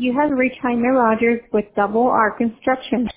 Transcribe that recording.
You have reached Jaime Rogers with Double R Construction.